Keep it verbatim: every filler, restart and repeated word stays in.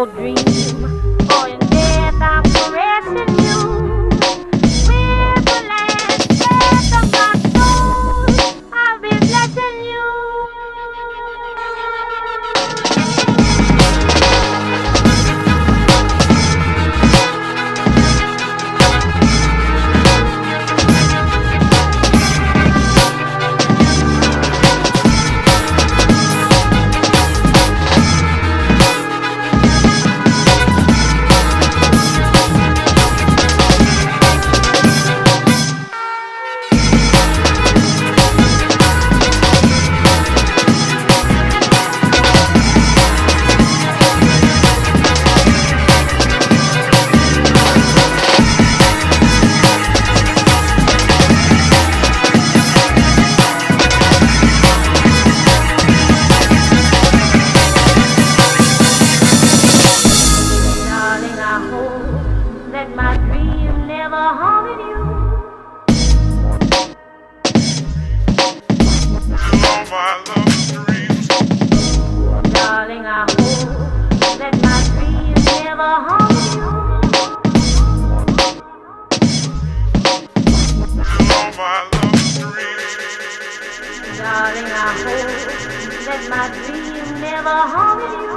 your dream. For in death I'm caressing you. With the last breath of my soul, I'll be blessing you. My dream never haunted you. All my love dreams. Darling, I hope that my dream never haunted you. All my love dreams. Darling, I hope that my dream never haunted you.